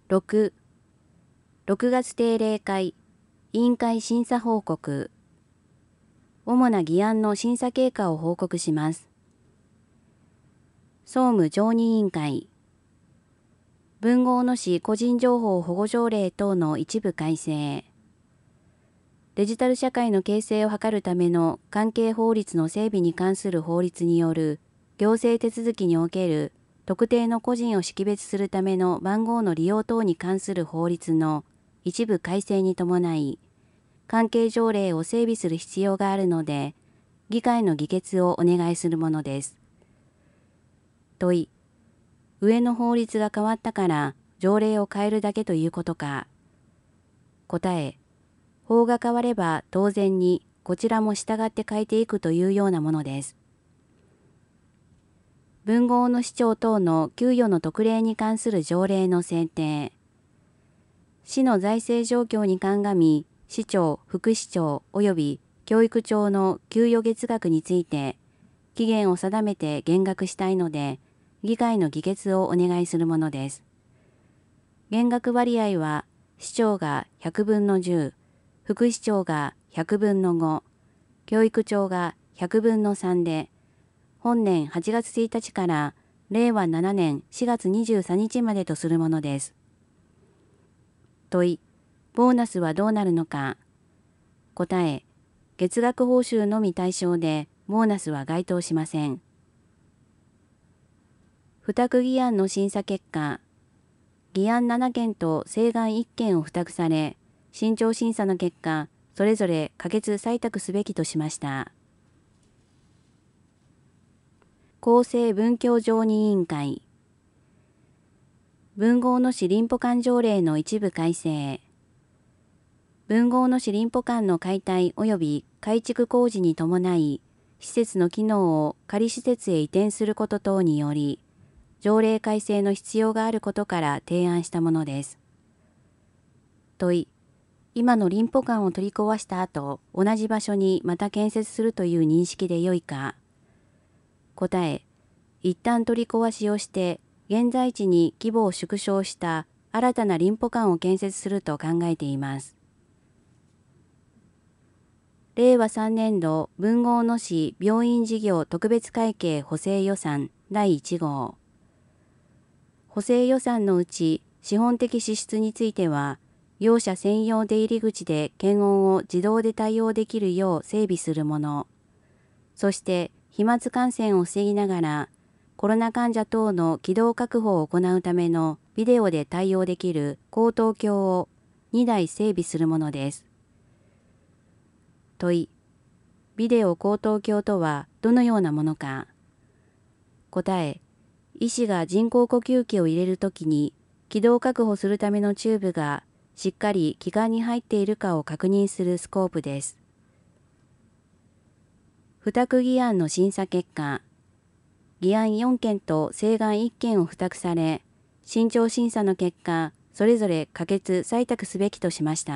6、6月定例会、委員会審査報告。主な議案の審査経過を報告します。総務常任委員会。文豪野市個人情報保護条例等の一部改正。デジタル社会の形成を図るための関係法律の整備に関する法律による行政手続きにおける特定の個人を識別するための番号の利用等に関する法律の一部改正に伴い、関係条例を整備する必要があるので、議会の議決をお願いするものです。問い、上の法律が変わったから条例を変えるだけということか。答え、法が変われば当然にこちらも従って変えていくというようなものです。文豪の市長等の給与の特例に関する条例の制定。市の財政状況に鑑み、市長、副市長及び教育長の給与月額について、期限を定めて減額したいので、議会の議決をお願いするものです。減額割合は、市長が100分の10、副市長が100分の5、教育長が100分の3で、本年8月1日から令和7年4月23日までとするものです。問い、ボーナスはどうなるのか。答え、月額報酬のみ対象で、ボーナスは該当しません。付託議案の審査結果、議案7件と請願1件を付託され、慎重審査の結果、それぞれ可決採択すべきとしました。公正文教常任委員会。文豪野市林保管条例の一部改正。文豪野市林保管の解体及び改築工事に伴い、施設の機能を仮施設へ移転すること等により、条例改正の必要があることから提案したものです。問い、今の林保館を取り壊した後、同じ場所にまた建設するという認識でよいか。答え、一旦取り壊しをして、現在地に規模を縮小した新たな林保館を建設すると考えています。令和3年度文豪野市病院事業特別会計補正予算第1号。補正予算のうち資本的支出については、用者専用出入り口で検温を自動で対応できるよう整備するもの。そして飛沫感染を防ぎながら、コロナ患者等の機動確保を行うためのビデオで対応できる口頭鏡を2台整備するものです。問い、ビデオ口頭鏡とはどのようなものか。答え、医師が人工呼吸器を入れるときに気道確保するためのチューブがしっかり気管に入っているかを確認するスコープです。付託議案の審査結果、議案4件と請願1件を付託され、慎重審査の結果、それぞれ可決・採択すべきとしました。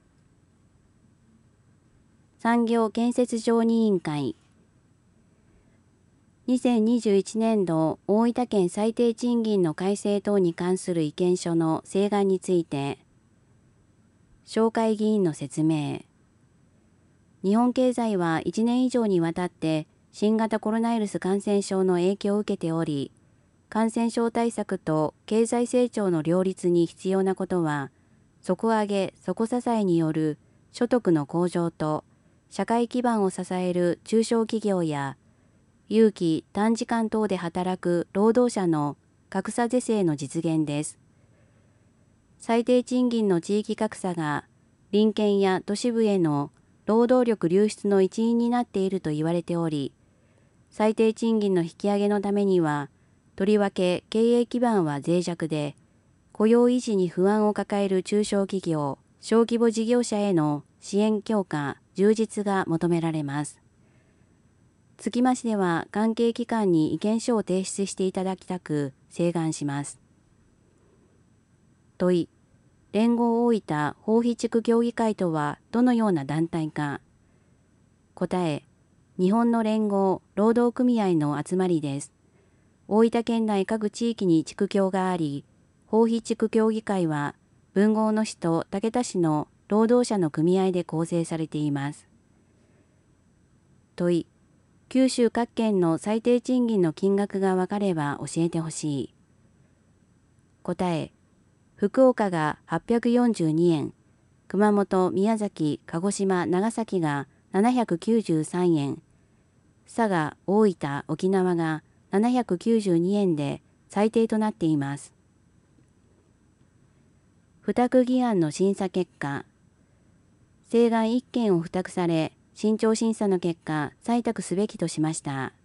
産業建設常任委員会。2021年度大分県最低賃金の改正等に関する意見書の請願について、紹介議員の説明。日本経済は1年以上にわたって新型コロナウイルス感染症の影響を受けており、感染症対策と経済成長の両立に必要なことは、底上げ・底支えによる所得の向上と社会基盤を支える中小企業や有期・短時間等で働く労働者の格差是正の実現です。最低賃金の地域格差が隣県や都市部への労働力流出の一因になっていると言われており、最低賃金の引き上げのためには、とりわけ経営基盤は脆弱で、雇用維持に不安を抱える中小企業、小規模事業者への支援強化、充実が求められます。つきましては関係機関に意見書を提出していただきたく請願します。問い、連合大分豊肥地区協議会とはどのような団体か。答え、日本の連合労働組合の集まりです。大分県内各地域に地区協があり、 豊肥地区協議会は、豊後の市と竹田市の労働者の組合で構成されています。問い、九州各県の最低賃金の金額が分かれば教えてほしい。答え、福岡が842円、熊本、宮崎、鹿児島、長崎が793円、佐賀、大分、沖縄が792円で最低となっています。付託議案の審査結果、請願1件を付託され、慎重審査の結果、採択すべきとしました。